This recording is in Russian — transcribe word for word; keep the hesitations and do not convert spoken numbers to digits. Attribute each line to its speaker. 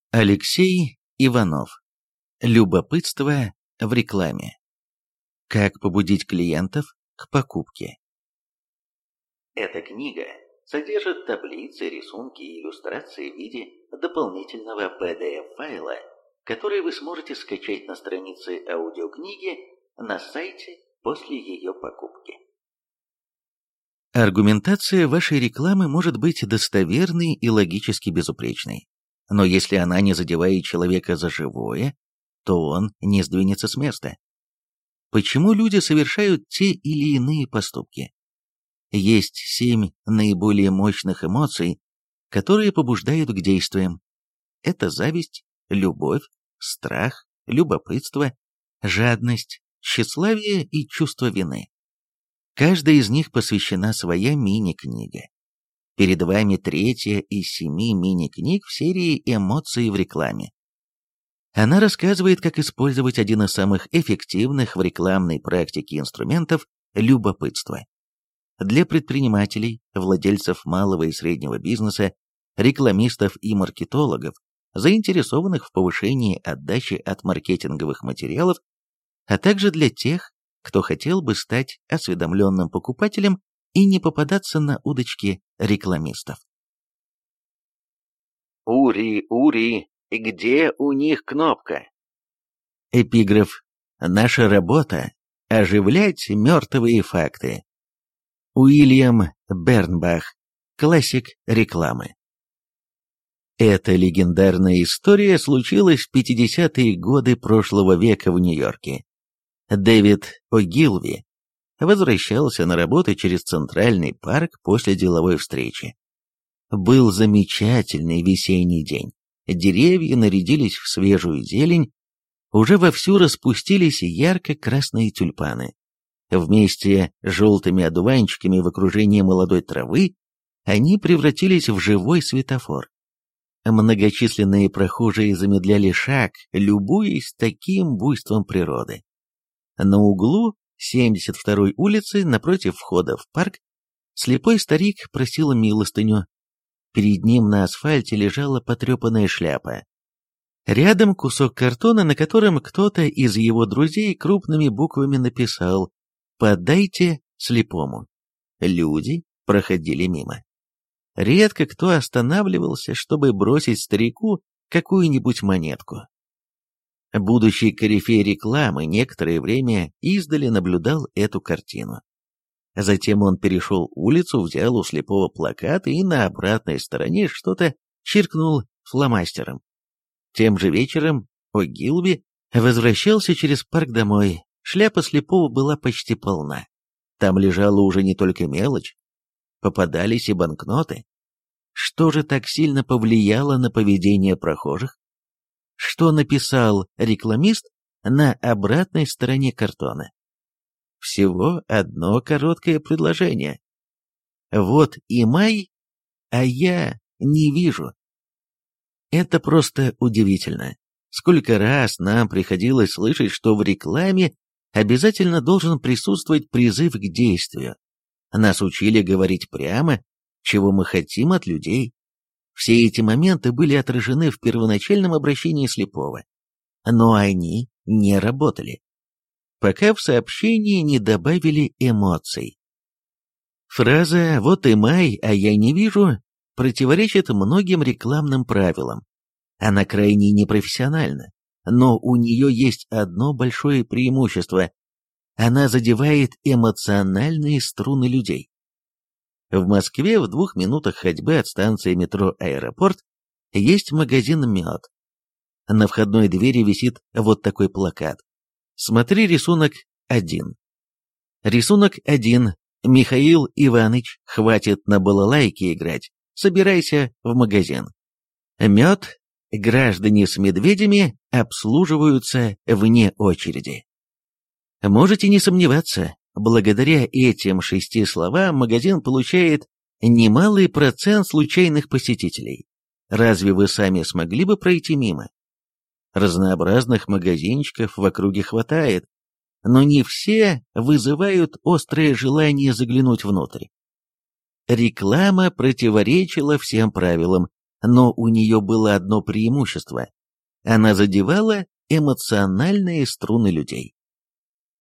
Speaker 1: Алексей Иванов. Любопытство в рекламе. Как побудить клиентов к покупке. Эта книга содержит таблицы, рисунки и иллюстрации в виде дополнительного пи ди эф-файла, который вы сможете скачать на странице аудиокниги на сайте после ее покупки. Аргументация вашей рекламы может быть достоверной и логически безупречной. Но если она не задевает человека за живое, то он не сдвинется с места. Почему люди совершают те или иные поступки? Есть семь наиболее мощных эмоций, которые побуждают к действиям. Это зависть, любовь, страх, любопытство, жадность, тщеславие и чувство вины. Каждая из них посвящена своя мини-книга. Перед вами третья из семи мини-книг в серии «Эмоции в рекламе». Она рассказывает, как использовать один из самых эффективных в рекламной практике инструментов – любопытство. Для предпринимателей, владельцев малого и среднего бизнеса, рекламистов и маркетологов, заинтересованных в повышении отдачи от маркетинговых материалов, а также для тех, кто хотел бы стать осведомленным покупателем и не попадаться на удочки рекламистов. Ури, Ури, где у них кнопка? Эпиграф. Наша работа – оживлять мертвые факты. Уильям Бернбах, классик рекламы. Эта легендарная история случилась в пятидесятые годы прошлого века в Нью-Йорке. Дэвид О'Гилви возвращался на работу через Центральный парк после деловой встречи. Был замечательный весенний день. Деревья нарядились в свежую зелень, уже вовсю распустились ярко-красные тюльпаны. Вместе с желтыми одуванчиками в окружении молодой травы они превратились в живой светофор. Многочисленные прохожие замедляли шаг, любуясь таким буйством природы. На углу семьдесят второй улицы, напротив входа в парк, слепой старик просил милостыню. Перед ним на асфальте лежала потрепанная шляпа. Рядом кусок картона, на котором кто-то из его друзей крупными буквами написал «Подайте слепому». Люди проходили мимо. Редко кто останавливался, чтобы бросить старику какую-нибудь монетку. Будущий корифей рекламы некоторое время издали наблюдал эту картину. Затем он перешел улицу, взял у слепого плакат и на обратной стороне что-то чиркнул фломастером. Тем же вечером О'Гилви возвращался через парк домой. Шляпа слепого была почти полна. Там лежала уже не только мелочь, попадались и банкноты. Что же так сильно повлияло на поведение прохожих? Что написал рекламист на обратной стороне картона? Всего одно короткое предложение. Вот и май, а я не вижу. Это просто удивительно. Сколько раз нам приходилось слышать, что в рекламе обязательно должен присутствовать призыв к действию. Нас учили говорить прямо, чего мы хотим от людей. Все эти моменты были отражены в первоначальном обращении слепого. Но они не работали, пока в сообщении не добавили эмоций. Фраза «вот и май, а я не вижу» противоречит многим рекламным правилам. Она крайне непрофессиональна, но у нее есть одно большое преимущество. Она задевает эмоциональные струны людей. В Москве в двух минутах ходьбы от станции метро «Аэропорт» есть магазин «Мед». На входной двери висит вот такой плакат. Смотри рисунок один. Рисунок один. Михаил Иваныч, хватит на балалайке играть. Собирайся в магазин. Мед. Граждане с медведями обслуживаются вне очереди. Можете не сомневаться, благодаря этим шести словам магазин получает немалый процент случайных посетителей. Разве вы сами смогли бы пройти мимо? Разнообразных магазинчиков в округе хватает, но не все вызывают острое желание заглянуть внутрь. Реклама противоречила всем правилам, но у нее было одно преимущество. Она задевала эмоциональные струны людей.